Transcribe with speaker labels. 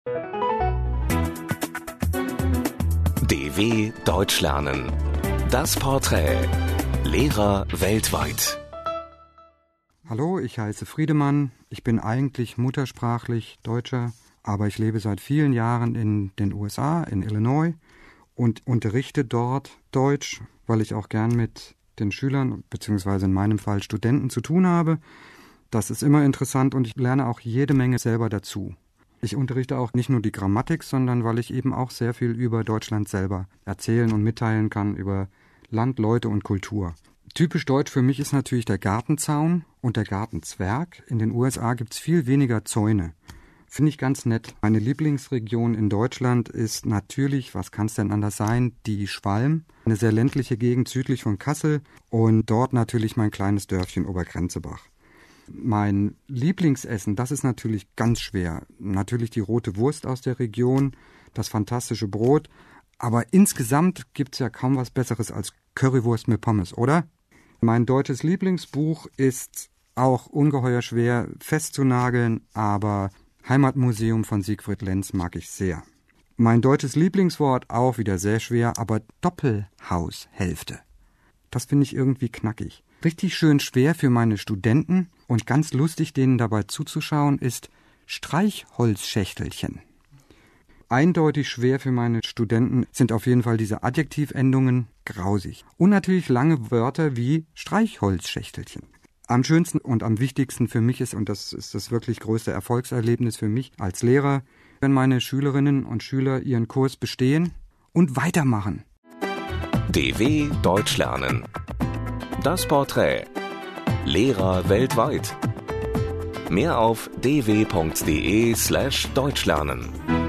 Speaker 1: DW Deutsch lernen. Das Porträt. Lehrer weltweit.
Speaker 2: Hallo, ich heiße Friedemann. Ich bin eigentlich muttersprachlich Deutscher, aber ich lebe seit vielen Jahren in den USA, in Illinois, und unterrichte dort Deutsch, weil ich auch gern mit den Schülern, beziehungsweise in meinem Fall Studenten, zu tun habe. Das ist immer interessant und ich lerne auch jede Menge selber dazu. Ich unterrichte auch nicht nur die Grammatik, sondern weil ich eben auch sehr viel über Deutschland selber erzählen und mitteilen kann, über Land, Leute und Kultur. Typisch deutsch für mich ist natürlich der Gartenzaun und der Gartenzwerg. In den USA gibt es viel weniger Zäune. Finde ich ganz nett. Meine Lieblingsregion in Deutschland ist natürlich, was kann es denn anders sein, die Schwalm. Eine sehr ländliche Gegend südlich von Kassel und dort natürlich mein kleines Dörfchen Obergrenzebach. Mein Lieblingsessen, das ist natürlich ganz schwer. Natürlich die rote Wurst aus der Region, das fantastische Brot. Aber insgesamt gibt es ja kaum was Besseres als Currywurst mit Pommes, oder? Mein deutsches Lieblingsbuch ist auch ungeheuer schwer festzunageln, aber Heimatmuseum von Siegfried Lenz mag ich sehr. Mein deutsches Lieblingswort auch wieder sehr schwer, aber Doppelhaushälfte. Das finde ich irgendwie knackig. Richtig schön schwer für meine Studenten und ganz lustig, denen dabei zuzuschauen, ist Streichholzschächtelchen. Eindeutig schwer für meine Studenten sind auf jeden Fall diese Adjektivendungen, grausig. Und natürlich lange Wörter wie Streichholzschächtelchen. Am schönsten und am wichtigsten für mich ist, und das ist das wirklich größte Erfolgserlebnis für mich als Lehrer, wenn meine Schülerinnen und Schüler ihren Kurs bestehen und weitermachen.
Speaker 1: DW Deutsch lernen. Das Porträt. Lehrer weltweit. Mehr auf dw.de/deutschlernen.